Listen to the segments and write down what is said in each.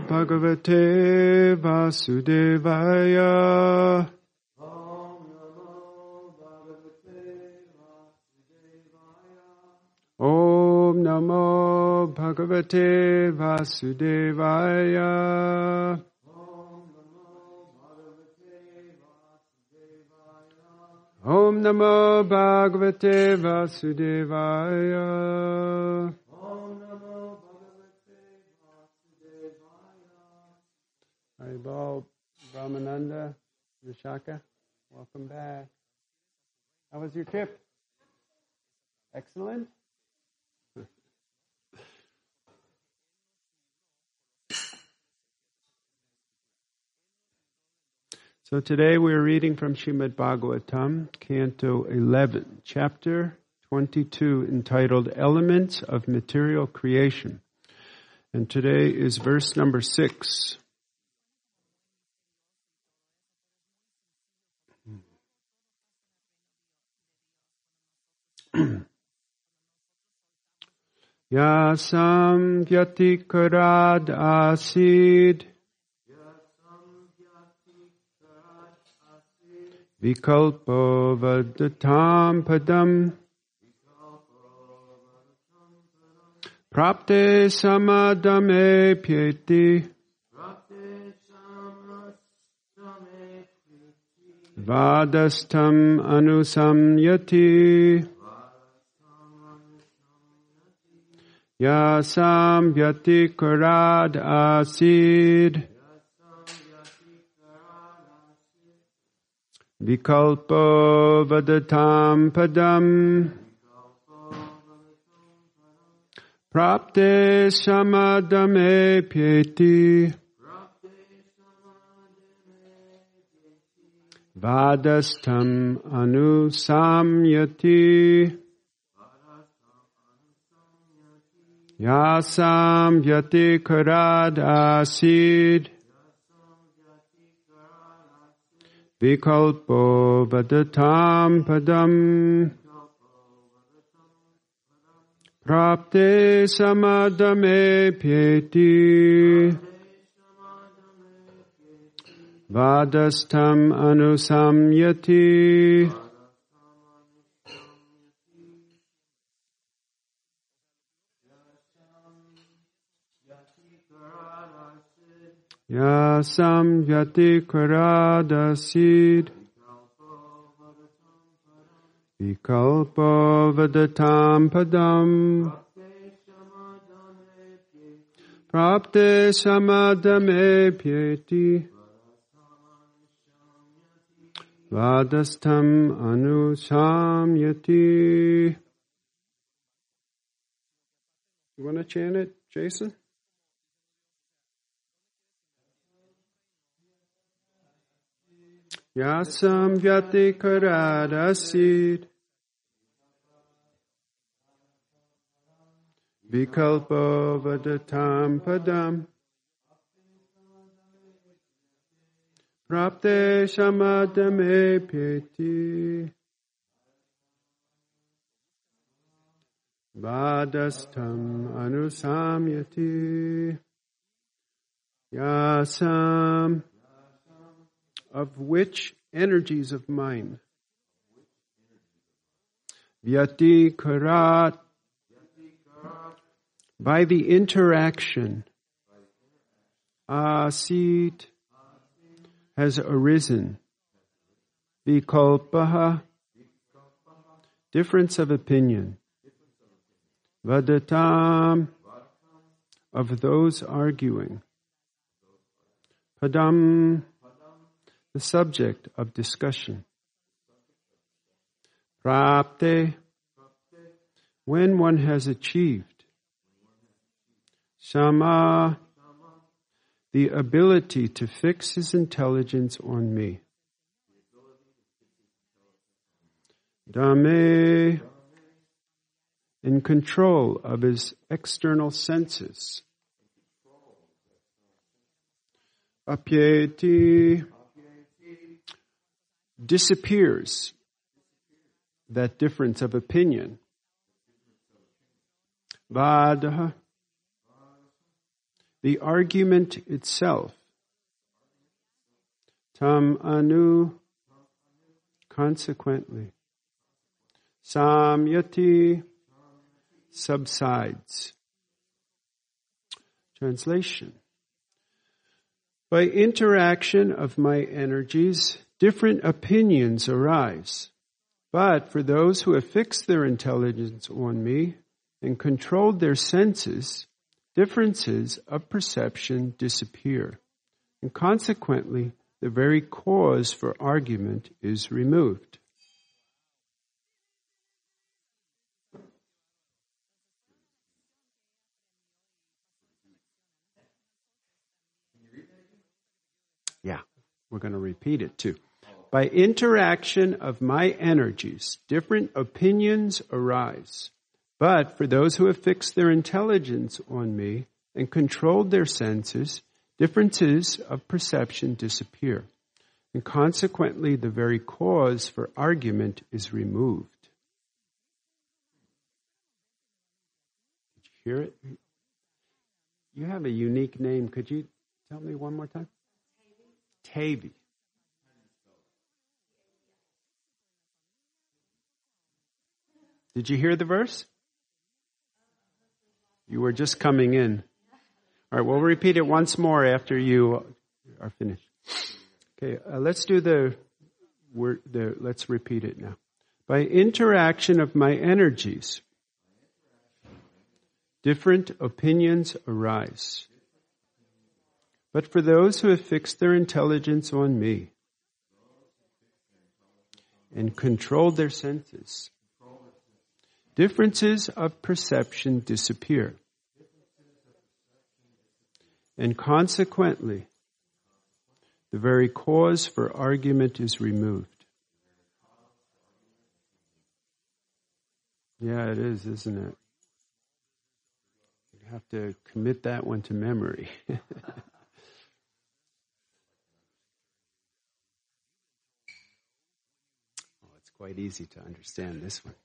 Bhagavate Vasudevaya. Om Namo Bhagavate Vasudevaya. Om Namo Bhagavate Vasudevaya. Haribol, Brahmananda, Vishaka, welcome back. How was your trip? Excellent? So today we're reading from Srimad Bhagavatam, Canto 11, Chapter 22, entitled Elements of Material Creation. And today is verse number 6. Yasam vyatikarad asid vikalpo vadatam padam prapte samadame pyeti vadastam anusamyati Yasam vyatikarad asid vikalpo vadatam padam prapte samadame pyeti vadastam anusamyati Yasam vyatikarad asid vikalpo vadatam padam prapte samadame pyeti vadastam anusamyati Yasam vyatikarad asid vikalpo vadatam padam prapte samadame pyeti vadastam anusamyati. You want to chant it, Jason? Yasam vyatikarad asid vikalpo vadatam padam prapte samadame pyeti vadastam anusamyati. Yasam, of which energies of mind, vyatikarat, by the interaction, asit, has arisen, vikalpaha, difference of opinion, vadatam, of those arguing, padam, the subject of discussion, prapte, when one has achieved, sama, the ability to fix his intelligence on me, dame, in control of his external senses, apyeti, disappears that difference of opinion. Vadaha, the argument itself. Tam anu, consequently. Samyati, subsides. Translation. By interaction of my energies, different opinions arise. But for those who have fixed their intelligence on me and controlled their senses, differences of perception disappear. And consequently, the very cause for argument is removed. Yeah, we're going to repeat it too. By interaction of my energies, different opinions arise. But for those who have fixed their intelligence on me and controlled their senses, differences of perception disappear. And consequently, the very cause for argument is removed. Did you hear it? You have a unique name. Could you tell me one more time? Tavi. Did you hear the verse? You were just coming in. All right, we'll repeat it once more after you are finished. Okay, let's do let's repeat it now. By interaction of my energies, different opinions arise. But for those who have fixed their intelligence on me and controlled their senses, differences of perception disappear. And consequently, the very cause for argument is removed. Yeah, it is, isn't it? You have to commit that one to memory. It's quite easy to understand this one.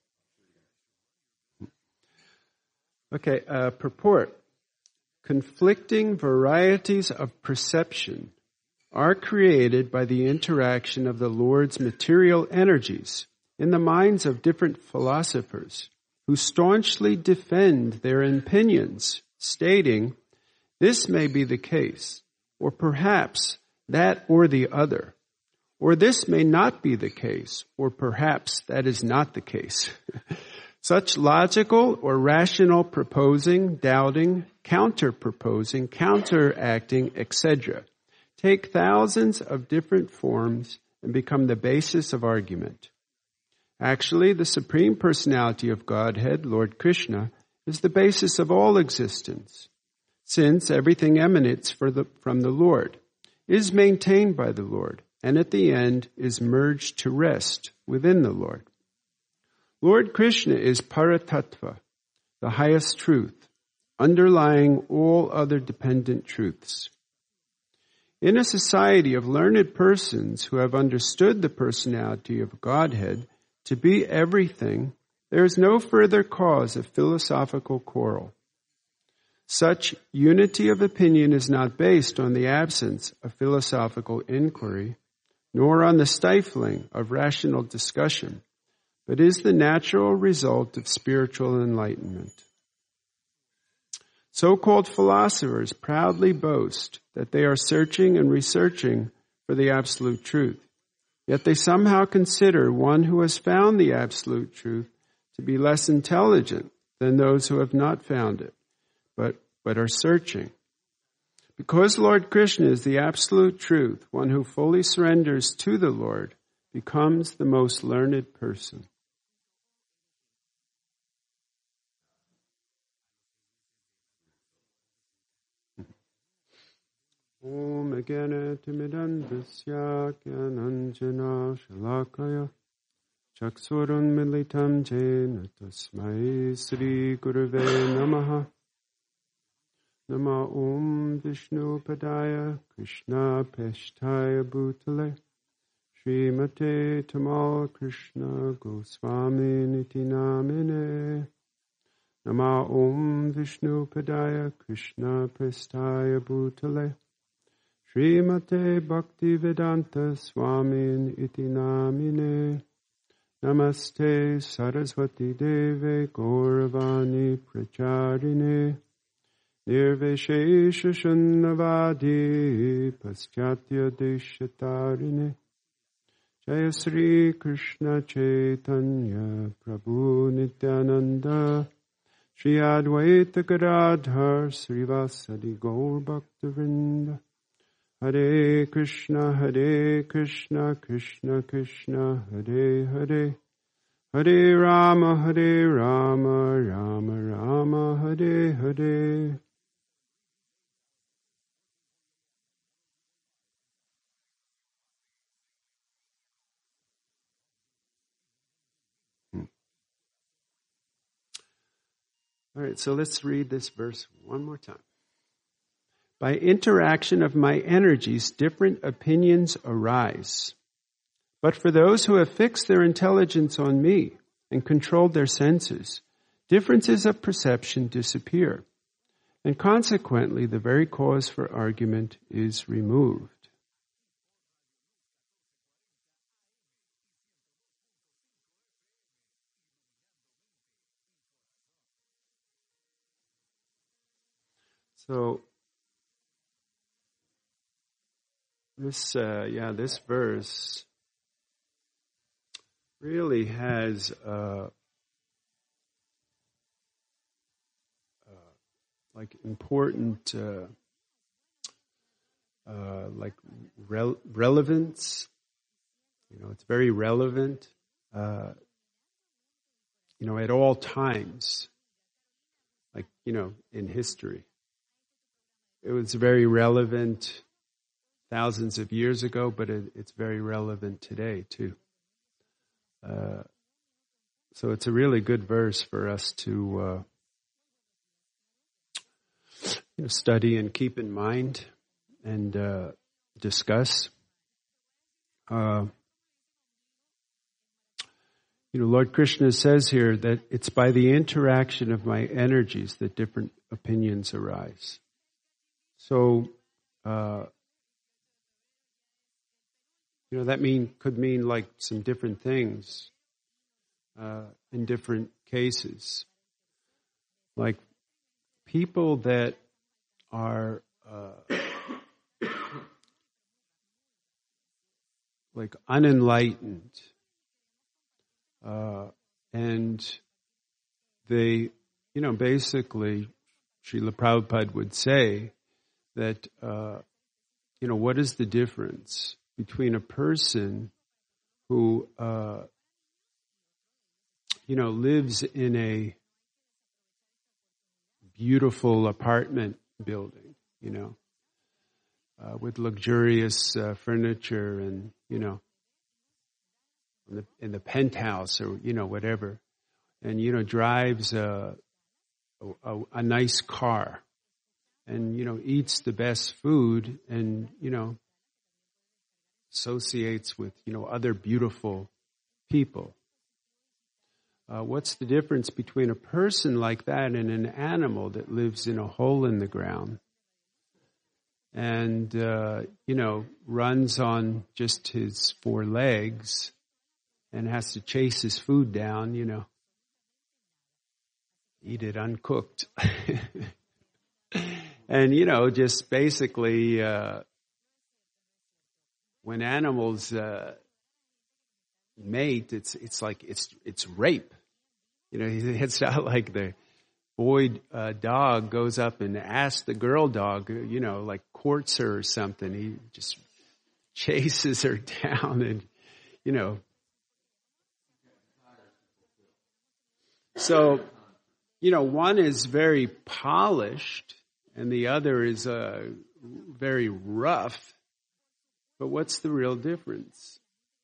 Okay, purport. Conflicting varieties of perception are created by the interaction of the Lord's material energies in the minds of different philosophers who staunchly defend their opinions, stating, this may be the case, or perhaps that or the other, or this may not be the case, or perhaps that is not the case. Such logical or rational proposing, doubting, counter-proposing, counteracting, etc. take thousands of different forms and become the basis of argument. Actually, the Supreme Personality of Godhead, Lord Krishna, is the basis of all existence, since everything emanates from the Lord, is maintained by the Lord, and at the end is merged to rest within the Lord. Lord Krishna is Paratattva, the highest truth, underlying all other dependent truths. In a society of learned persons who have understood the personality of Godhead to be everything, there is no further cause of philosophical quarrel. Such unity of opinion is not based on the absence of philosophical inquiry, nor on the stifling of rational discussion, but is the natural result of spiritual enlightenment. So-called philosophers proudly boast that they are searching and researching for the absolute truth, yet they somehow consider one who has found the absolute truth to be less intelligent than those who have not found it, but are searching. Because Lord Krishna is the absolute truth, one who fully surrenders to the Lord becomes the most learned person. Om Agyanatimidantasya Gyananjana Shalakaya Chaksurun Militam Jena Tasmai Sri Gurave Namaha Nama Om Vishnu Padaya Krishna Peshtaya Bhutale Srimate Tamal Krishna Goswami Niti Namine Nama Om Vishnu Padaya Krishna Prestaya Bhutale Srimate Bhaktivedanta Swamin Iti Namine Namaste Saraswati Deve Gauravani Pracharine Nirvishesha Shunnavadi Paschatya Deshatarine Jaya Sri Krishna Chaitanya Prabhu Nityananda Shri Advaita Gadadhar Srivasadi Gaur Bhaktavinda Hare Krishna Krishna Krishna Hare Hare Hare Rama Rama Rama Hare Hare. All right, so let's read this verse one more time. By interaction of my energies, different opinions arise. But for those who have fixed their intelligence on me and controlled their senses, differences of perception disappear. And consequently, the very cause for argument is removed. So, this verse really has important relevance. It's very relevant. At all times, in history. It was very relevant thousands of years ago, but it's very relevant today too. So it's a really good verse for us to study and keep in mind and discuss. Lord Krishna says here that it's by the interaction of my energies that different opinions arise. So, that could mean like some different things in different cases. Like people that are like unenlightened, and they, basically, Srila Prabhupada would say that, what is the difference between a person who, lives in a beautiful apartment building, with luxurious furniture and, in the penthouse or, whatever, and, drives a nice car and, eats the best food and, associates with, other beautiful people. What's the difference between a person like that and an animal that lives in a hole in the ground and, runs on just his four legs and has to chase his food down, eat it uncooked. And, just basically, when animals mate, it's like it's rape. It's not like the boy dog goes up and asks the girl dog, like courts her or something. He just chases her down and, So, one is very polished and the other is very rough. But what's the real difference?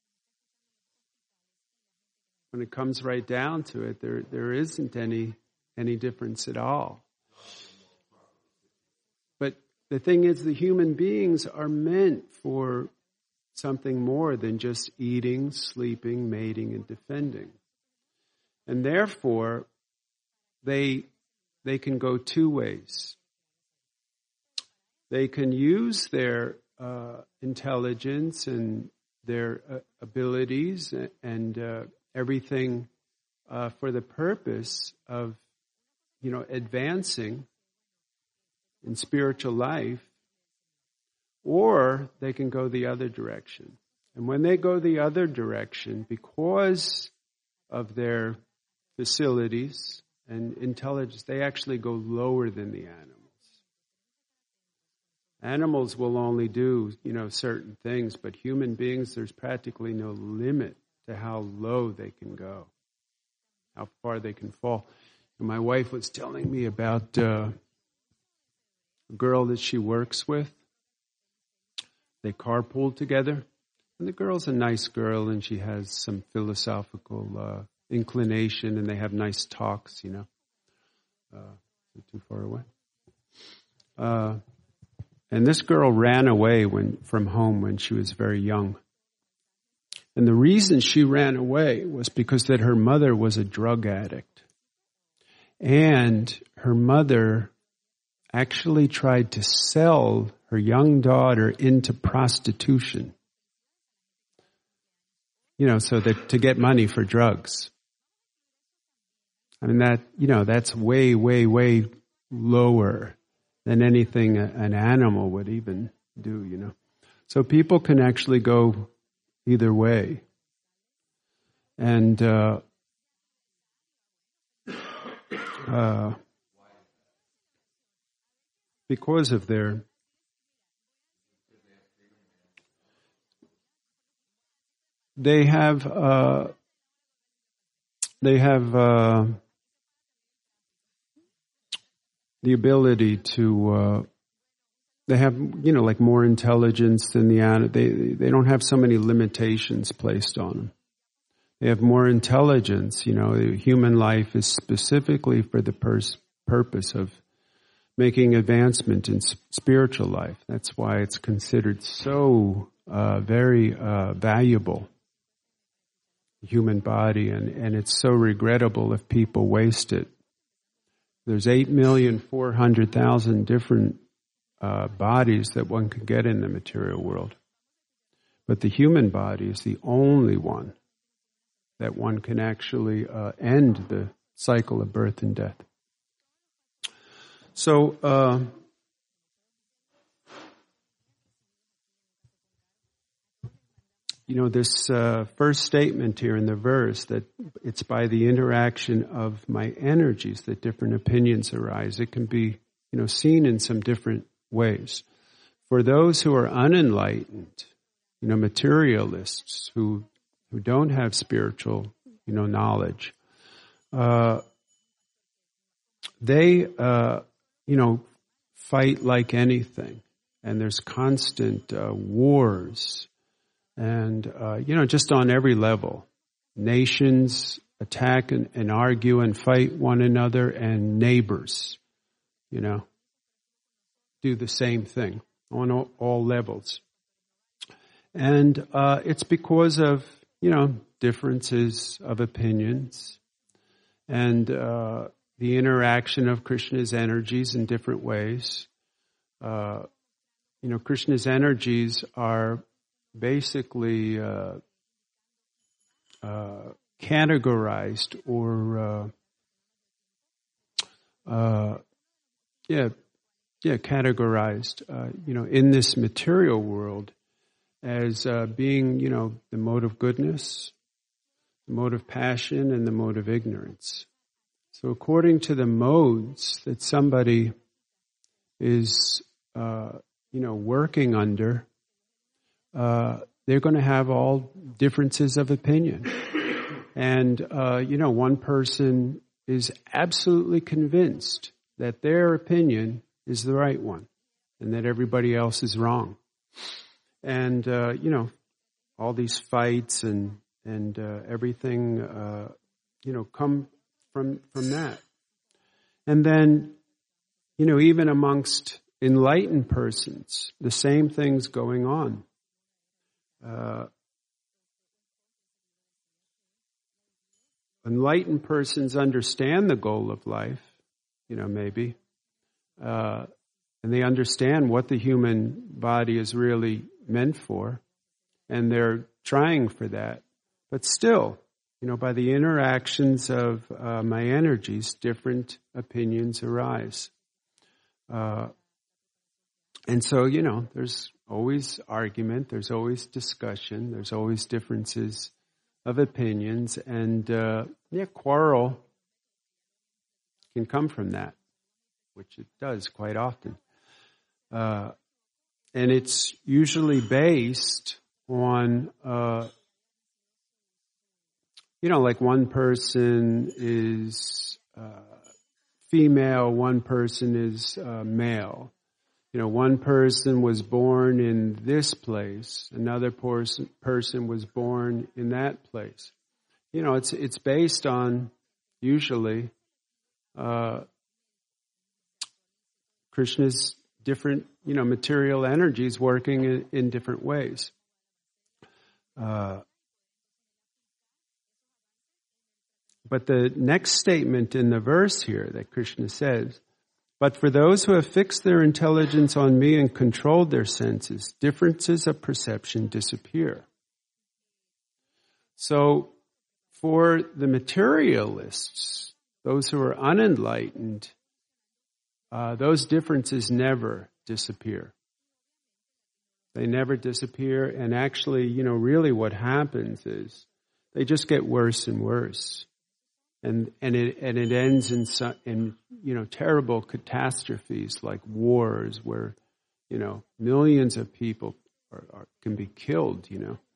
When it comes right down to it, there isn't any difference at all. But the thing is, the human beings are meant for something more than just eating, sleeping, mating, and defending. And therefore, they can go two ways. They can use their intelligence and their abilities and everything for the purpose of, advancing in spiritual life, or they can go the other direction. And when they go the other direction, because of their facilities and intelligence, they actually go lower than the animals. Animals will only do, certain things, but human beings, there's practically no limit to how low they can go, how far they can fall. And my wife was telling me about a girl that she works with. They carpool together. And the girl's a nice girl, and she has some philosophical inclination, and they have nice talks, Not too far away. And this girl ran away from home when she was very young. And the reason she ran away was because that her mother was a drug addict. And her mother actually tried to sell her young daughter into prostitution. So that to get money for drugs. I mean, that's way, way, way lower than anything an animal would even do, So people can actually go either way. And because of their they have the ability to they have like more intelligence than the animal. They don't have so many limitations placed on them. They have more intelligence. Human life is specifically for the purpose of making advancement in spiritual life. That's why it's considered so very valuable, human body, and it's so regrettable if people waste it. There's 8,400,000 different bodies that one could get in the material world. But the human body is the only one that one can actually end the cycle of birth and death. So, this first statement here in the verse, that it's by the interaction of my energies that different opinions arise. It can be, seen in some different ways. For those who are unenlightened, materialists who don't have spiritual, knowledge, they, fight like anything. And there's constant wars. And, just on every level. Nations attack and argue and fight one another, and neighbors, do the same thing on all levels. And it's because of, differences of opinions and the interaction of Krishna's energies in different ways. Krishna's energies are basically categorized or categorized in this material world as being the mode of goodness, the mode of passion, and the mode of ignorance. So according to the modes that somebody is working under, they're going to have all differences of opinion. And, one person is absolutely convinced that their opinion is the right one and that everybody else is wrong. And, all these fights and everything, come from that. And then, even amongst enlightened persons, the same thing's going on. enlightened persons understand the goal of life, maybe, and they understand what the human body is really meant for, and they're trying for that. But still, by the interactions of my energies, different opinions arise. And so, there's always argument, there's always discussion, there's always differences of opinions, and quarrel can come from that, which it does quite often. And it's usually based on, like one person is female, one person is male. One person was born in this place, another person was born in that place. It's based on, usually, Krishna's different, material energies working in different ways. But the next statement in the verse here that Krishna says, "But for those who have fixed their intelligence on me and controlled their senses, differences of perception disappear." So, for the materialists, those who are unenlightened, those differences never disappear. They never disappear, and actually, really what happens is they just get worse and worse. And it ends in terrible catastrophes like wars where, millions of people can be killed,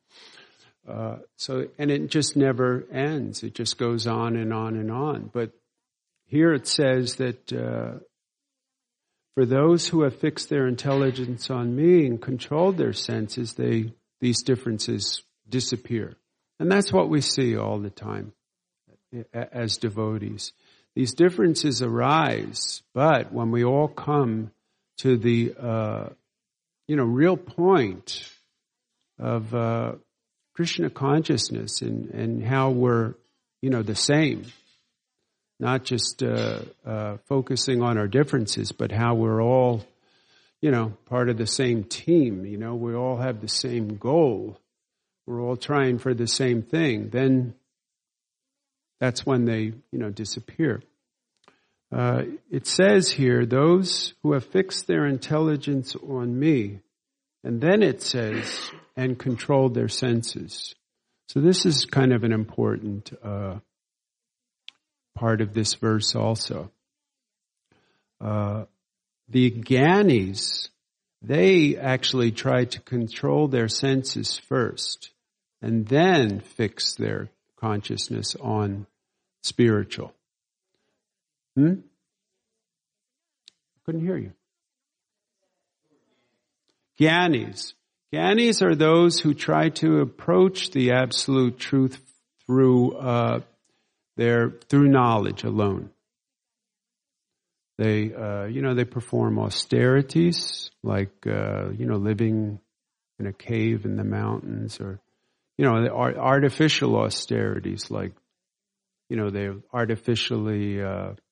and it just never ends. It just goes on and on and on. But here it says that for those who have fixed their intelligence on me and controlled their senses, these differences disappear. And that's what we see all the time as devotees. These differences arise, but when we all come to the real point of Krishna consciousness and how we're the same, not just focusing on our differences, but how we're all part of the same team. We all have the same goal. We're all trying for the same thing. Then that's when they, disappear. It says here, those who have fixed their intelligence on me, and then it says, and controlled their senses. So this is kind of an important part of this verse also. The Gyanis, they actually try to control their senses first, and then fix their consciousness on spiritual. Couldn't hear you. Gyanis. Gyanis are those who try to approach the absolute truth through knowledge alone. They they perform austerities like living in a cave in the mountains, or artificial austerities like they artificially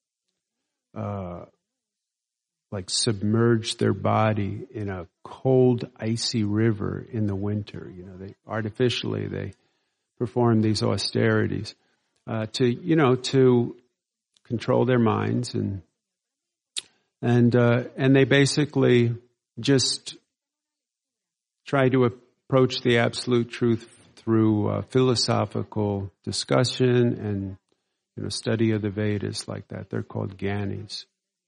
like submerge their body in a cold, icy river in the winter. They artificially perform these austerities to control their minds, and they basically just try to approach the absolute truth through philosophical discussion and study of the Vedas like that. They're called Gyanis.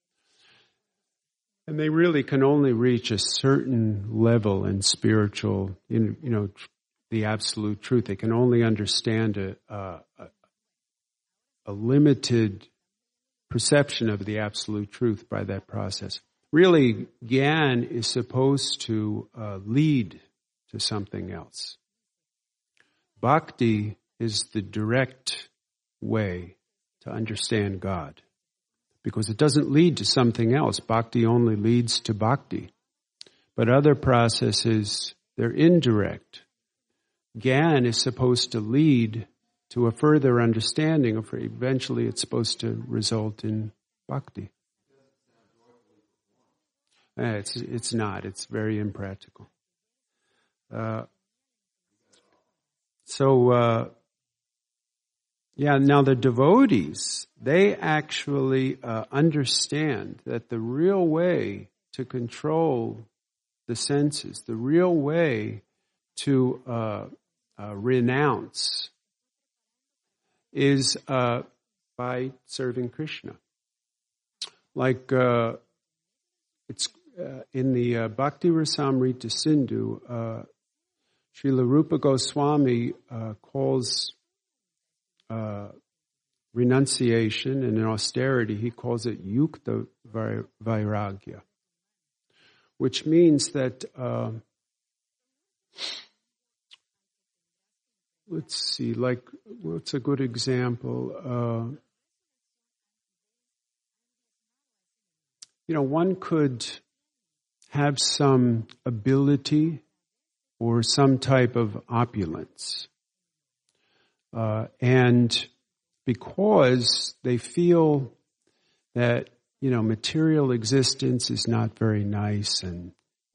And they really can only reach a certain level in spiritual, the absolute truth. They can only understand a limited perception of the absolute truth by that process. Really, Gyan is supposed to lead to something else. Bhakti is the direct way to understand God, because it doesn't lead to something else. Bhakti only leads to bhakti. But other processes, they're indirect. Gyan is supposed to lead to a further understanding of eventually it's supposed to result in bhakti. It's not. It's very impractical. Now the devotees, they actually understand that the real way to control the senses, the real way to renounce is by serving Krishna. Like it's in the Bhakti Rasamrita Sindhu, Srila Rupa Goswami calls renunciation and in austerity, he calls it yukta vairagya, which means that, let's see, like, what's a good example? One could have some ability or some type of opulence. And because they feel that, material existence is not very nice and,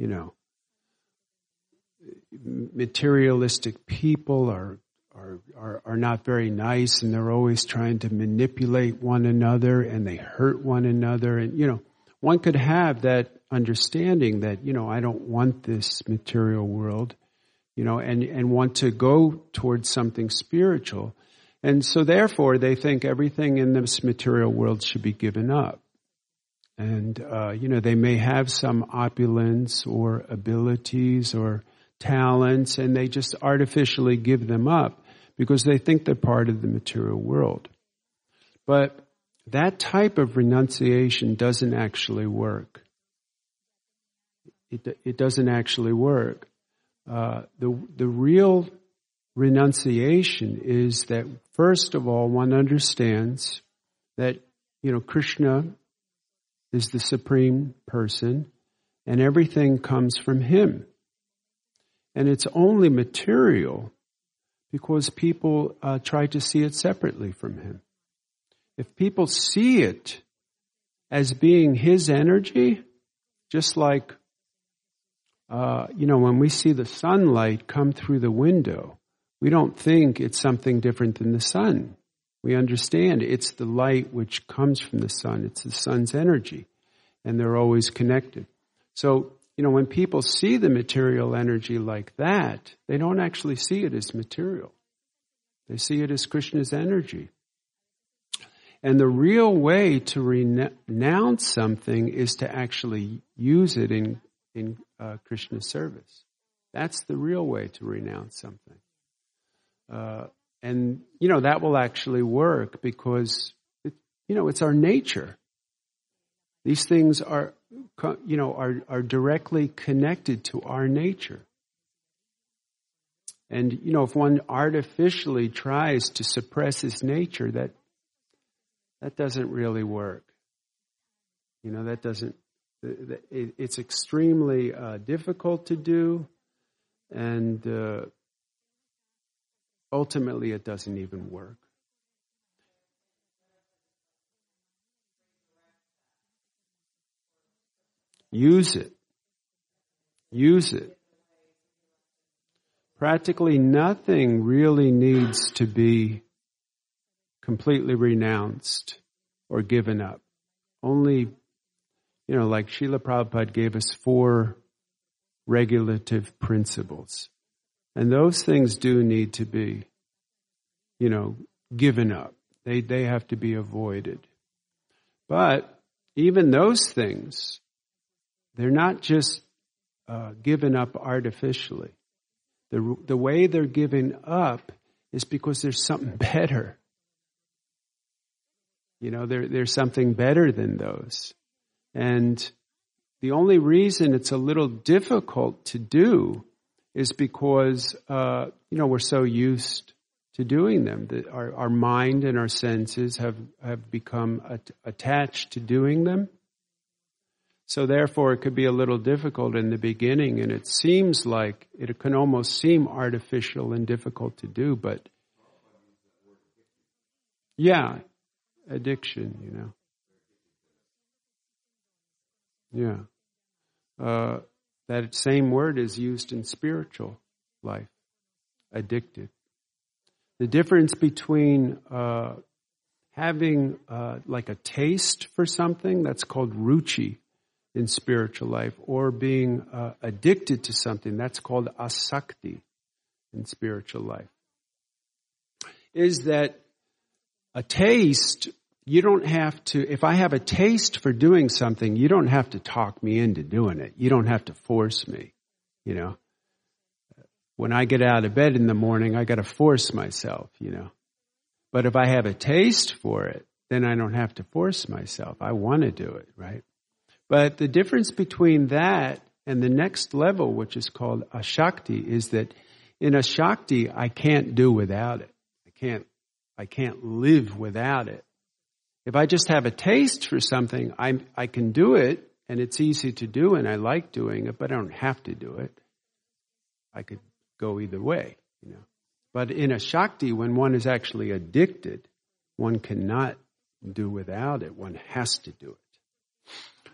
materialistic people are not very nice and they're always trying to manipulate one another and they hurt one another. And, one could have that understanding that, I don't want this material world, and want to go towards something spiritual. And so therefore they think everything in this material world should be given up. And, they may have some opulence or abilities or talents and they just artificially give them up because they think they're part of the material world. But that type of renunciation doesn't actually work. It doesn't actually work. The real renunciation is that, first of all, one understands that, Krishna is the supreme person and everything comes from him. And it's only material because people try to see it separately from him. If people see it as being his energy, just like, when we see the sunlight come through the window, we don't think it's something different than the sun. We understand it's the light which comes from the sun. It's the sun's energy, and they're always connected. So, when people see the material energy like that, they don't actually see it as material. They see it as Krishna's energy. And the real way to renounce something is to actually use it in Krishna's service. That's the real way to renounce something. And that will actually work because, it's our nature. These things are directly connected to our nature. And, if one artificially tries to suppress his nature, that doesn't really work. That doesn't, it's extremely difficult to do, and ultimately it doesn't even work. Use it. Use it. Practically nothing really needs to be completely renounced or given up. Only, like Srila Prabhupada gave us 4 regulative principles. And those things do need to be, given up. They have to be avoided. But even those things, they're not just given up artificially. The way they're given up is because there's something better. There's something better than those. And the only reason it's a little difficult to do is because, we're so used to doing them. That our mind and our senses have become attached to doing them. So therefore it could be a little difficult in the beginning, and it seems like it can almost seem artificial and difficult to do, but Yeah, addiction, Yeah. That same word is used in spiritual life, addicted. The difference between having like a taste for something, that's called ruchi in spiritual life, or being addicted to something, that's called asakti in spiritual life, is that a taste, you don't have to, if I have a taste for doing something, you don't have to talk me into doing it. You don't have to force me. When I get out of bed in the morning, I got to force myself. But if I have a taste for it, then I don't have to force myself. I want to do it, right? But the difference between that and the next level, which is called ashakti, is that in ashakti, I can't do without it. I can't live without it. If I just have a taste for something, I can do it, and it's easy to do, and I like doing it, but I don't have to do it. I could go either way. But in a shakti, when one is actually addicted, one cannot do without it. One has to do it.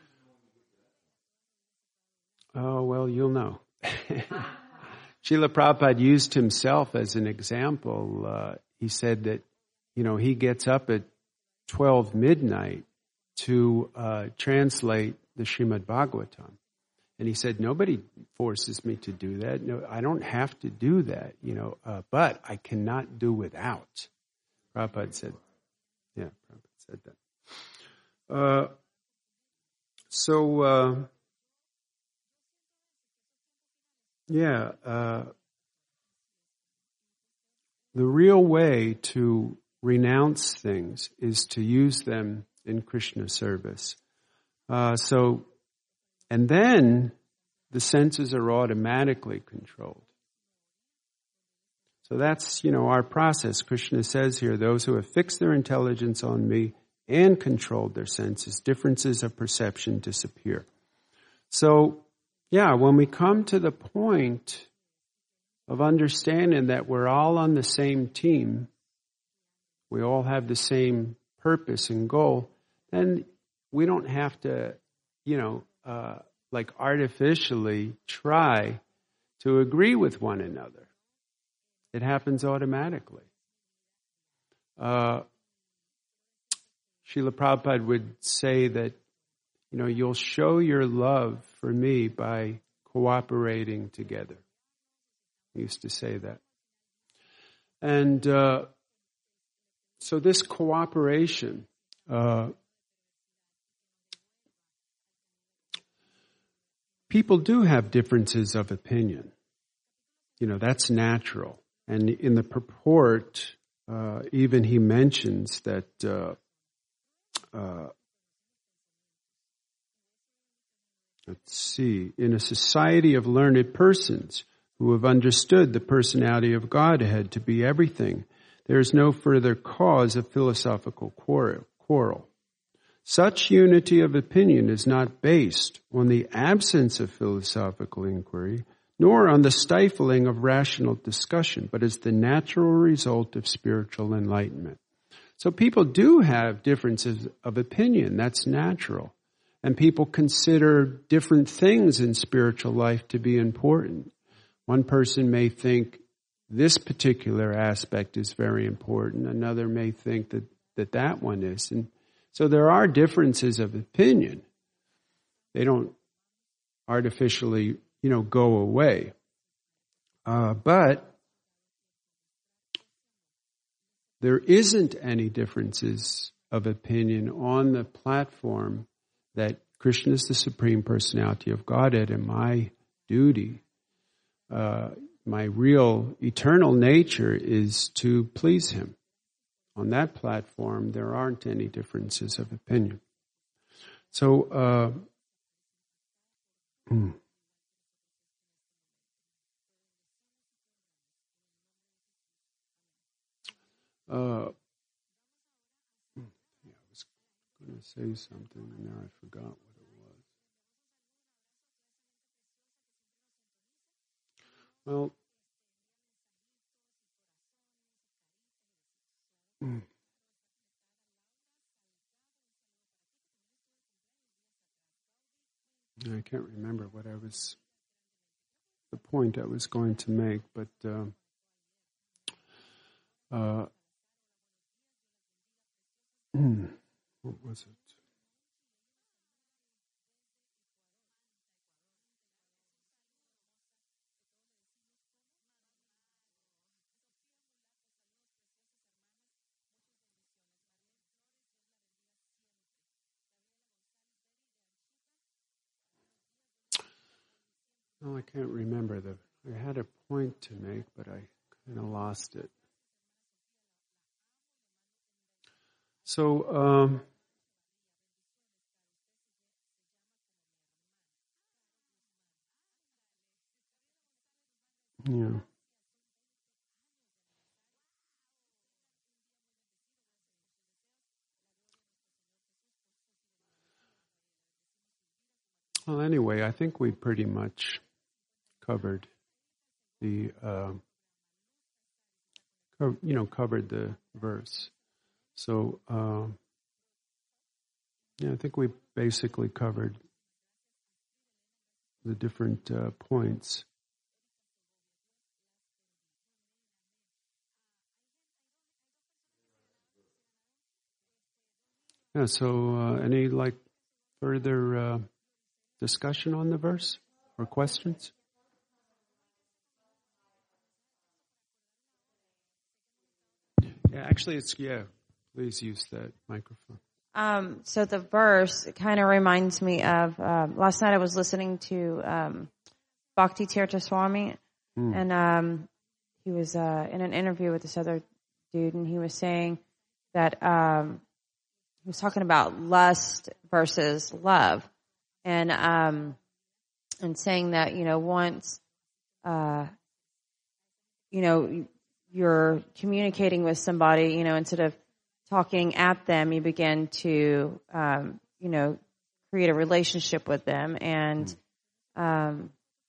Oh, well, you'll know. Srila Prabhupada used himself as an example. He said that, he gets up at 12 midnight to translate the Srimad Bhagavatam. And he said, nobody forces me to do that. No, I don't have to do that, but I cannot do without. Prabhupada said that. The real way to renounce things is to use them in Krishna service. And then the senses are automatically controlled. So that's, our process. Krishna says here, those who have fixed their intelligence on me and controlled their senses, differences of perception disappear. So, when we come to the point of understanding that we're all on the same team, we all have the same purpose and goal, then we don't have to, artificially try to agree with one another. It happens automatically. Srila Prabhupada would say that, you'll show your love for me by cooperating together. He used to say that. And so this cooperation, people do have differences of opinion. That's natural. And in the purport, even he mentions that in a society of learned persons who have understood the personality of Godhead to be everything, there is no further cause of philosophical quarrel. Such unity of opinion is not based on the absence of philosophical inquiry, nor on the stifling of rational discussion, but is the natural result of spiritual enlightenment. So people do have differences of opinion. That's natural. And people consider different things in spiritual life to be important. One person may think this particular aspect is very important. Another may think that one is. And so there are differences of opinion. They don't artificially, go away. But there isn't any differences of opinion on the platform that Krishna is the Supreme Personality of Godhead, and my duty, my real eternal nature is to please Him. On that platform, there aren't any differences of opinion. So, I was going to say something, and now I forgot what it was. Well, I can't remember the point I was going to make, but what was it? No, I can't remember. I had a point to make, but I kind of lost it. So, yeah. Well, anyway, I think we pretty much covered the, covered the verse. So, I think we basically covered the different points. Yeah. So, any further discussion on the verse or questions? Yeah, actually, please use that microphone. So the verse kind of reminds me of, last night I was listening to Bhakti Tirtha Swami, and he was in an interview with this other dude, and he was saying that he was talking about lust versus love, and saying that, once you're communicating with somebody, instead of talking at them, you begin to, create a relationship with them, and I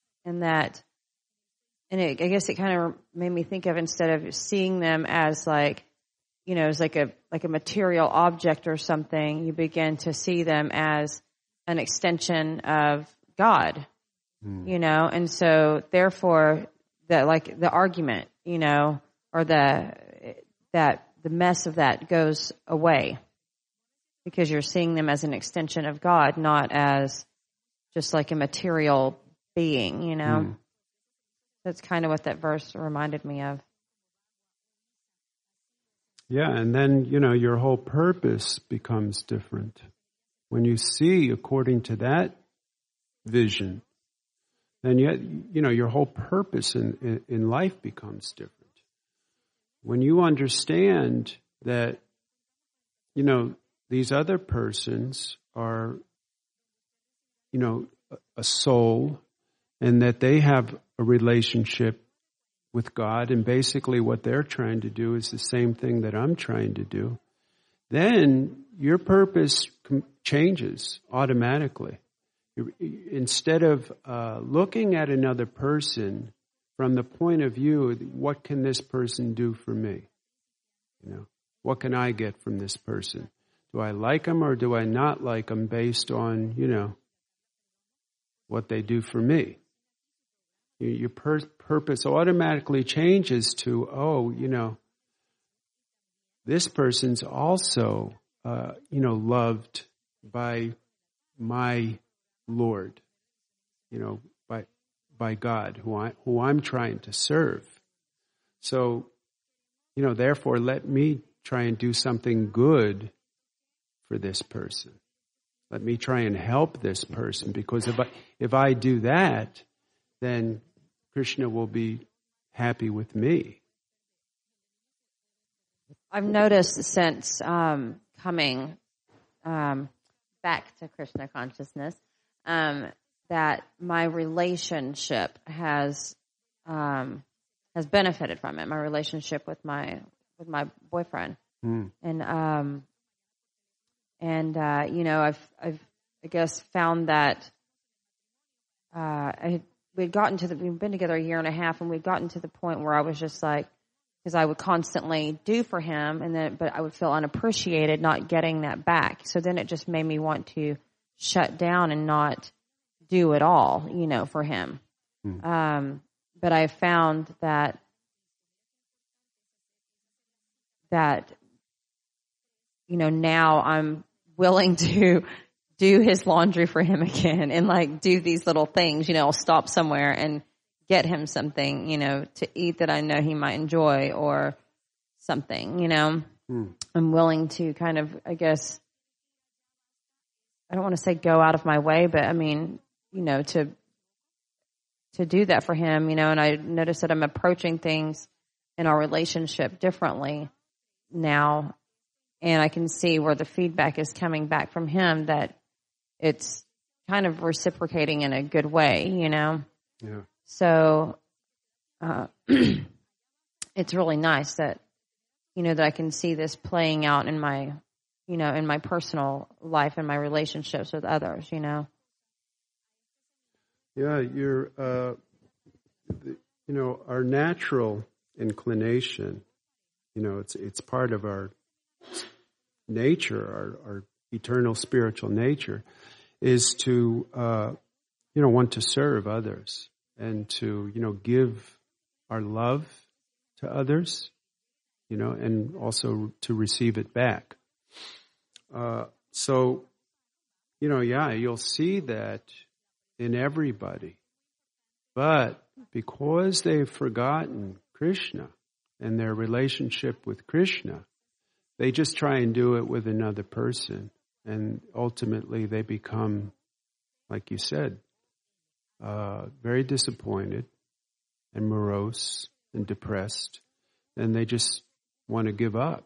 guess it kind of made me think of, instead of seeing them as as like a material object or something, you begin to see them as an extension of God, and so therefore the argument, or the mess of that goes away, because you're seeing them as an extension of God, not as just like a material being, That's kind of what that verse reminded me of. Yeah, and then, your whole purpose becomes different. When you see according to that vision, then your whole purpose in life becomes different. When you understand that, these other persons are, a soul, and that they have a relationship with God, and basically what they're trying to do is the same thing that I'm trying to do, then your purpose changes automatically. Instead of looking at another person from the point of view, what can this person do for me? What can I get from this person? Do I like them or do I not like them based on, what they do for me? Your purpose automatically changes to, this person's also, loved by my Lord, by God, who I'm trying to serve. So, therefore, let me try and do something good for this person. Let me try and help this person, because if I do that, then Krishna will be happy with me. I've noticed since coming back to Krishna consciousness that my relationship has benefited from it. My relationship with my boyfriend, I've I guess found that we've been together a year and a half, and we'd gotten to the point where I was just like, because I would constantly do for him, but I would feel unappreciated not getting that back. So then it just made me want to shut down and not do it all, for him. But I found that now I'm willing to do his laundry for him again and like do these little things, I'll stop somewhere and get him something, to eat that I know he might enjoy or something, I'm willing to kind of, I guess, I don't want to say go out of my way, but I mean, to do that for him, and I notice that I'm approaching things in our relationship differently now. And I can see where the feedback is coming back from him, that it's kind of reciprocating in a good way, Yeah. So it's really nice that, that I can see this playing out in my, in my personal life and my relationships with others, Yeah, our natural inclination, it's part of our nature, our eternal spiritual nature, is to, want to serve others and to, give our love to others, and also to receive it back. So, you'll see that in everybody. But because they've forgotten Krishna and their relationship with Krishna, they just try and do it with another person. And ultimately they become, like you said, very disappointed and morose and depressed. And they just want to give up.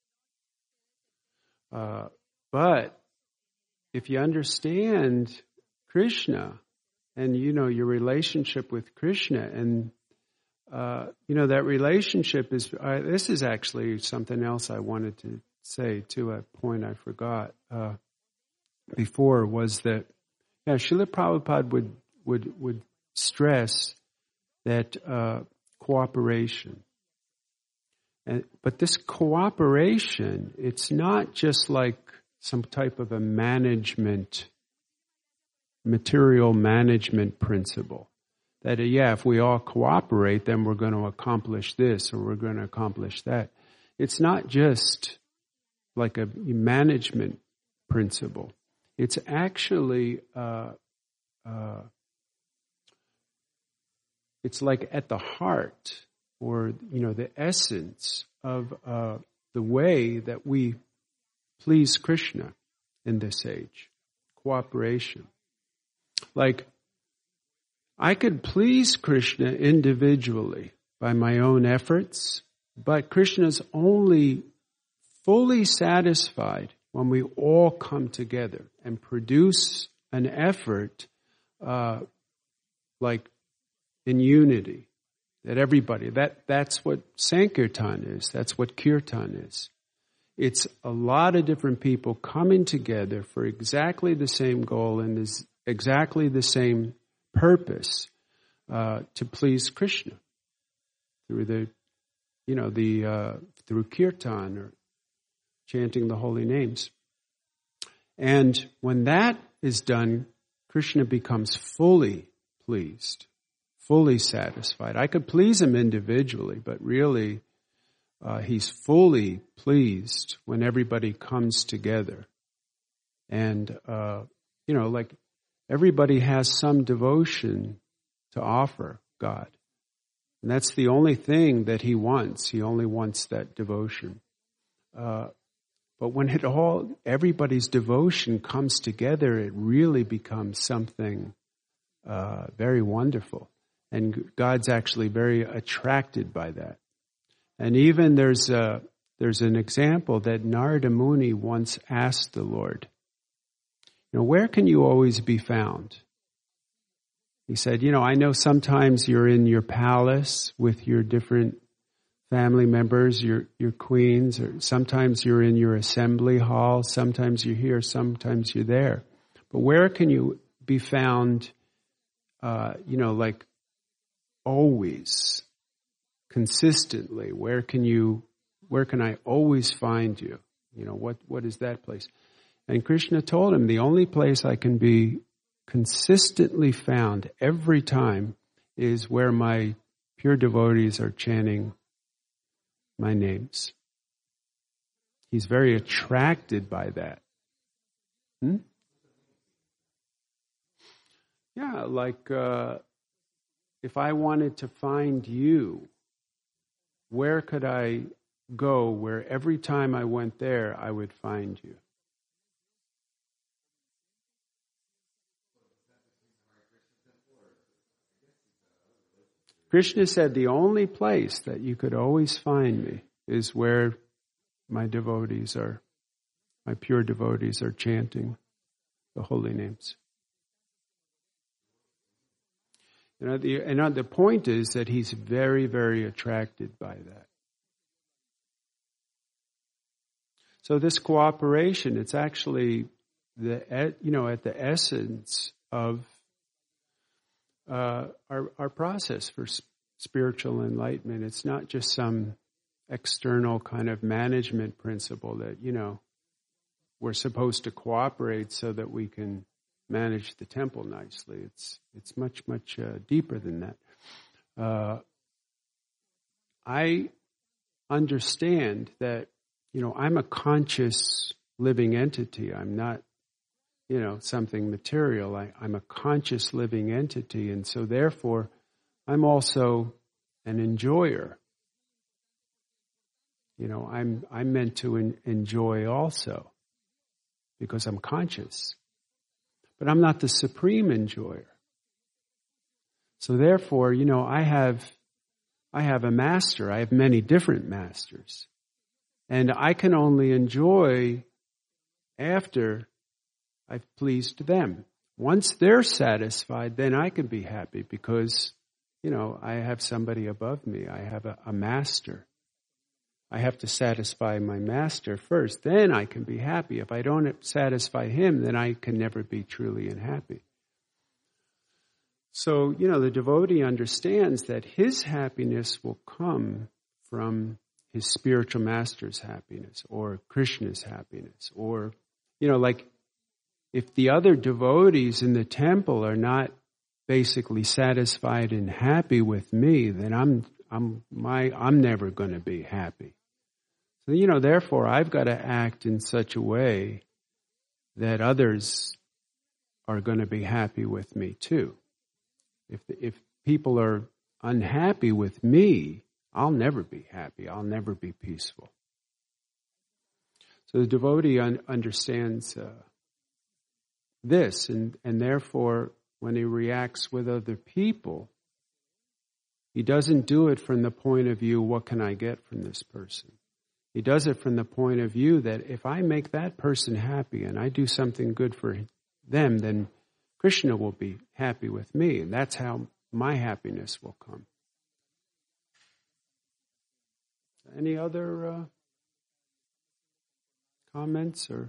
But if you understand Krishna and, your relationship with Krishna and, that relationship is, this is actually something else I wanted to say too, a point I forgot, before was that, Srila Prabhupada would stress that, cooperation. But this cooperation, it's not just like some type of a material management principle. That, if we all cooperate, then we're going to accomplish this or we're going to accomplish that. It's not just like a management principle. It's actually, it's like at the heart or, the essence of the way that we please Krishna in this age. Cooperation. Like, I could please Krishna individually by my own efforts, but Krishna's only fully satisfied when we all come together and produce an effort, like in unity, that everybody, that's what Sankirtan is, that's what Kirtan is. It's a lot of different people coming together for exactly the same goal and is exactly the same purpose, to please Krishna through through Kirtan or chanting the holy names. And when that is done, Krishna becomes fully pleased, fully satisfied. I could please him individually, but really, he's fully pleased when everybody comes together. And, like everybody has some devotion to offer God. And that's the only thing that he wants. He only wants that devotion. But when everybody's devotion comes together, it really becomes something very wonderful. And God's actually very attracted by that. And even there's an example that Narada Muni once asked the Lord, where can you always be found? He said, I know sometimes you're in your palace with your different family members, your queens, or sometimes you're in your assembly hall, sometimes you're here, sometimes you're there. But where can you be found, like always, consistently? Where can I always find you? What is that place? And Krishna told him, the only place I can be consistently found every time is where my pure devotees are chanting my names. He's very attracted by that. Yeah, like if I wanted to find you, where could I go where every time I went there, I would find you? Krishna said the only place that you could always find me is where my devotees are, my pure devotees are chanting the holy names. The point is that he's very, very attracted by that. So this cooperation, it's actually at the essence of our process for spiritual enlightenment. It's not just some external kind of management principle that, we're supposed to cooperate so that we can manage the temple nicely. It's much, much deeper than that. I understand that, I'm a conscious living entity. I'm not, something material. I'm a conscious living entity, and so therefore, I'm also an enjoyer. I'm meant to enjoy also because I'm conscious. But I'm not the supreme enjoyer. So therefore, I have a master. I have many different masters. And I can only enjoy after I've pleased them. Once they're satisfied, then I can be happy because, I have somebody above me. I have a master. I have to satisfy my master first. Then I can be happy. If I don't satisfy him, then I can never be truly happy. So, the devotee understands that his happiness will come from his spiritual master's happiness or Krishna's happiness. Or, like if the other devotees in the temple are not basically satisfied and happy with me, then I'm never going to be happy. So, therefore I've got to act in such a way that others are going to be happy with me too. If people are unhappy with me, I'll never be happy. I'll never be peaceful. So the devotee understands this, and therefore, when he reacts with other people, he doesn't do it from the point of view, what can I get from this person? He does it from the point of view that if I make that person happy and I do something good for them, then Krishna will be happy with me, and that's how my happiness will come. Any other comments or?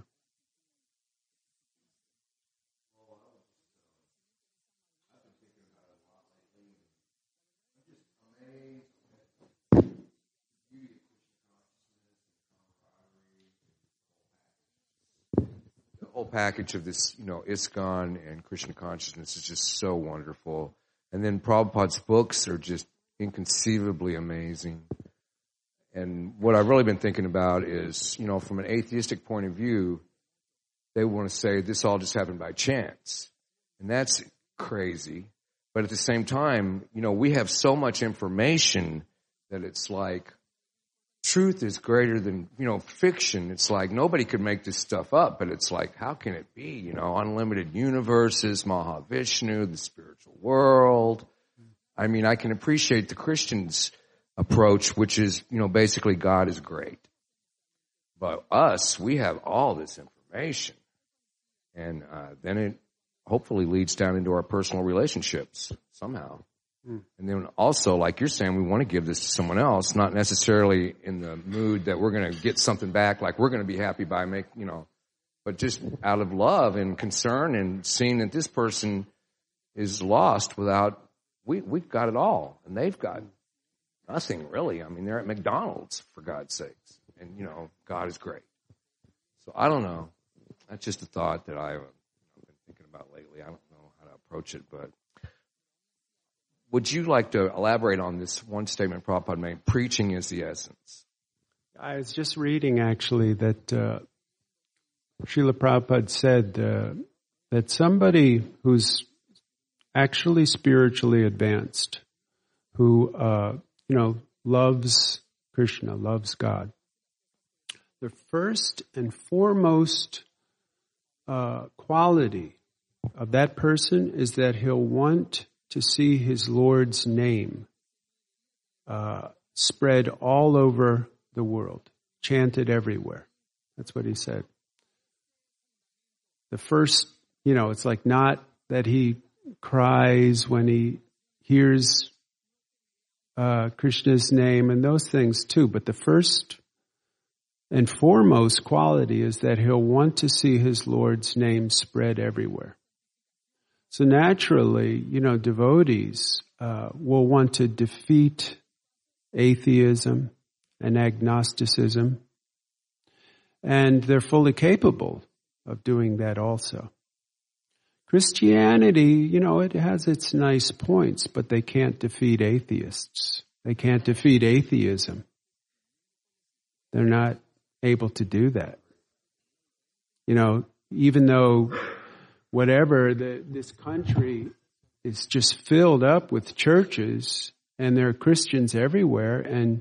The whole package of this, ISKCON and Krishna consciousness is just so wonderful. And then Prabhupada's books are just inconceivably amazing. And what I've really been thinking about is, from an atheistic point of view, they want to say this all just happened by chance. And that's crazy. But at the same time, we have so much information that it's like truth is greater than, fiction. It's like nobody could make this stuff up, but it's like, how can it be? Unlimited universes, Mahavishnu, the spiritual world. I mean, I can appreciate the Christians' approach, which is, basically God is great. But us, we have all this information. And then it hopefully leads down into our personal relationships somehow. And then also, like you're saying, we want to give this to someone else, not necessarily in the mood that we're going to get something back, like we're going to be happy by but just out of love and concern and seeing that this person is lost without, we've got it all, and they've got nothing really. I mean, they're at McDonald's, for God's sakes. And, God is great. So I don't know. That's just a thought that I've been thinking about lately. I don't know approach it. But would you like to elaborate on this one statement Prabhupada made? Preaching is the essence. I was just reading, actually, that Srila Prabhupada said that somebody who's actually spiritually advanced, who, loves Krishna, loves God, the first and foremost quality of that person is that he'll want to see his Lord's name spread all over the world, chanted everywhere. That's what he said. The first, it's like not that he cries when he hears Krishna's name and those things too, but the first and foremost quality is that he'll want to see his Lord's name spread everywhere. So naturally, devotees will want to defeat atheism and agnosticism, and they're fully capable of doing that also. Christianity, it has its nice points, but they can't defeat atheists. They can't defeat atheism. They're not able to do that. Even though this country is just filled up with churches and there are Christians everywhere, and,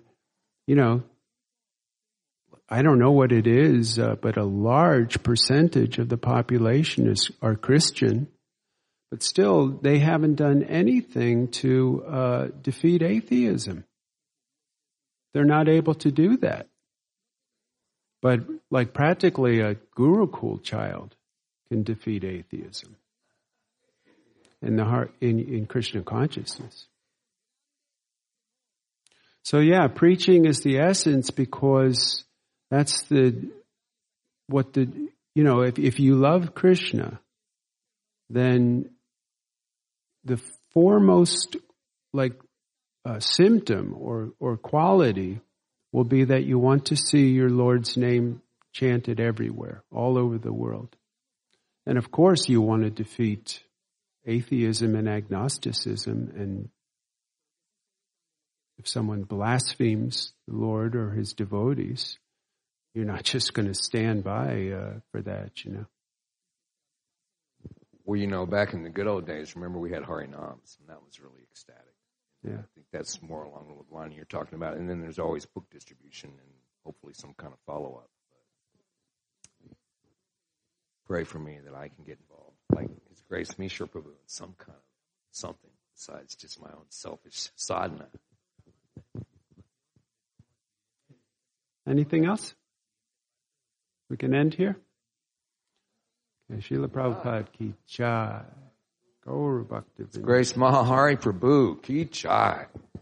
I don't know what it is, but a large percentage of the population are Christian, but still they haven't done anything to defeat atheism. They're not able to do that. But like practically a Gurukul child can defeat atheism in the heart, in Krishna consciousness. So preaching is the essence, because that's if you love Krishna, then the foremost symptom or quality will be that you want to see your Lord's name chanted everywhere, all over the world. And of course you want to defeat atheism and agnosticism, and if someone blasphemes the Lord or his devotees, you're not just going to stand by for that, Well, back in the good old days, remember we had Harinams, and that was really ecstatic. Yeah. I think that's more along the line you're talking about. And then there's always book distribution and hopefully some kind of follow-up. But pray for me that I can get involved, like His Grace Mishra Prabhu, in some kind of something besides just my own selfish sadhana. Anything else? We can end here? Okay, Srila Prabhupada ki jai. Gaura Bhakti. Grace Mahahari Prabhu ki jai.